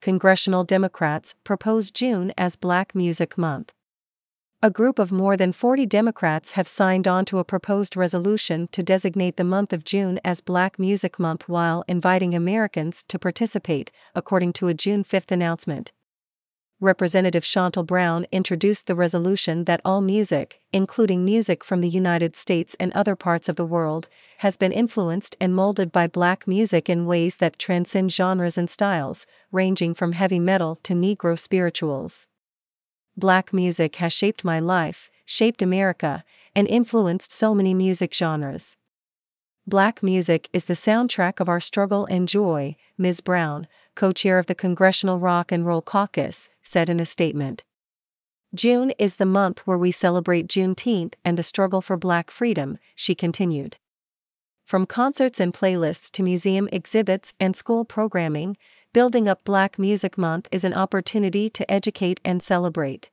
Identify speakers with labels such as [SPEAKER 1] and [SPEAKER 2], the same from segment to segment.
[SPEAKER 1] congressional Democrats propose June as Black Music Month. A group of more than 40 Democrats have signed on to a proposed resolution to designate the month of June as Black Music Month while inviting Americans to participate, according to a June 5 announcement. Representative Chantal Brown introduced the resolution that all music, including music from the United States and other parts of the world, has been influenced and molded by Black music in ways that transcend genres and styles, ranging from heavy metal to Negro spirituals. Black music has shaped my life, shaped America, and influenced so many music genres. Black music is the soundtrack of our struggle and joy, Ms. Brown, co-chair of the Congressional Rock and Roll Caucus, said in a statement. June is the month where we celebrate Juneteenth and the struggle for Black freedom, she continued. From concerts and playlists to museum exhibits and school programming, building up Black Music Month is an opportunity to educate and celebrate.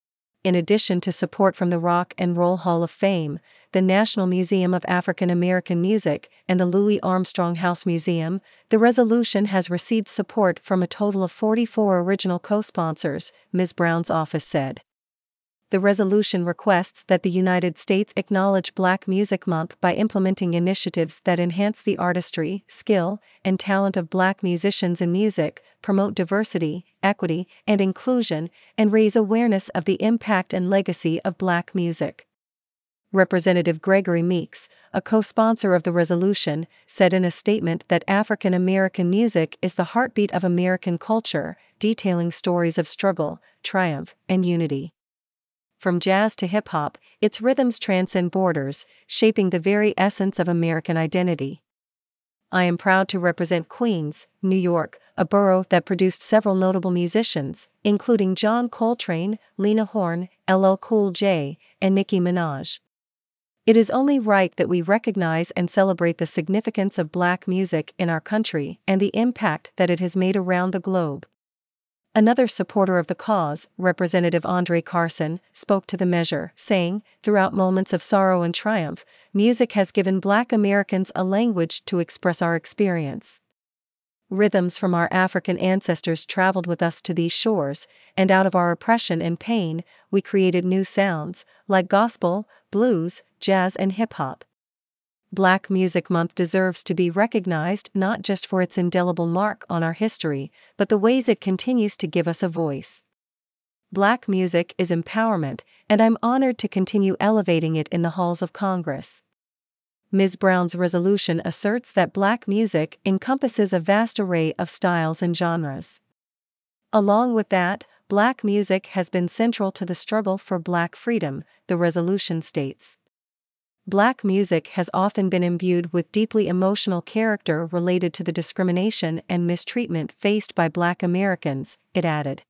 [SPEAKER 1] In addition to support from the Rock and Roll Hall of Fame, the National Museum of African American Music, and the Louis Armstrong House Museum, the resolution has received support from a total of 44 original co-sponsors, Ms. Brown's office said. The resolution requests that the United States acknowledge Black Music Month by implementing initiatives that enhance the artistry, skill, and talent of Black musicians in music, promote diversity, equity, and inclusion, and raise awareness of the impact and legacy of Black music. Representative Gregory Meeks, a co-sponsor of the resolution, said in a statement that African American music is the heartbeat of American culture, detailing stories of struggle, triumph, and unity. From jazz to hip-hop, its rhythms transcend borders, shaping the very essence of American identity. I am proud to represent Queens, New York, a borough that produced several notable musicians, including John Coltrane, Lena Horne, LL Cool J, and Nicki Minaj. It is only right that we recognize and celebrate the significance of Black music in our country and the impact that it has made around the globe. Another supporter of the cause, Representative Andre Carson, spoke to the measure, saying, "Throughout moments of sorrow and triumph, music has given Black Americans a language to express our experience. Rhythms from our African ancestors traveled with us to these shores, and out of our oppression and pain, we created new sounds, like gospel, blues, jazz and hip-hop." Black Music Month deserves to be recognized not just for its indelible mark on our history, but the ways it continues to give us a voice. Black music is empowerment, and I'm honored to continue elevating it in the halls of Congress. Ms. Brown's resolution asserts that Black music encompasses a vast array of styles and genres. Along with that, Black music has been central to the struggle for Black freedom, the resolution states. Black music has often been imbued with deeply emotional character related to the discrimination and mistreatment faced by Black Americans, it added.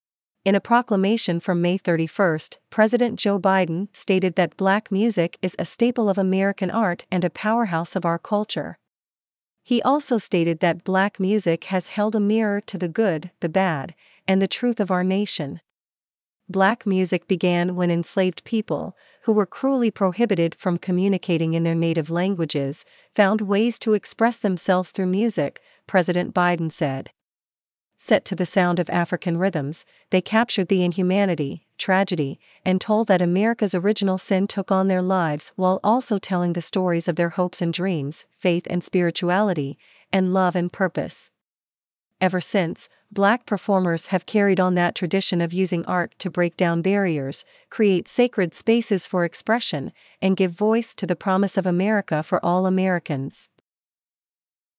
[SPEAKER 1] In a proclamation from May 31, President Joe Biden stated that Black music is a staple of American art and a powerhouse of our culture. He also stated that Black music has held a mirror to the good, the bad, and the truth of our nation. Black music began when enslaved people, who were cruelly prohibited from communicating in their native languages, found ways to express themselves through music, President Biden said. Set to the sound of African rhythms, they captured the inhumanity, tragedy, and told that America's original sin took on their lives while also telling the stories of their hopes and dreams, faith and spirituality, and love and purpose. Ever since, Black performers have carried on that tradition of using art to break down barriers, create sacred spaces for expression, and give voice to the promise of America for all Americans.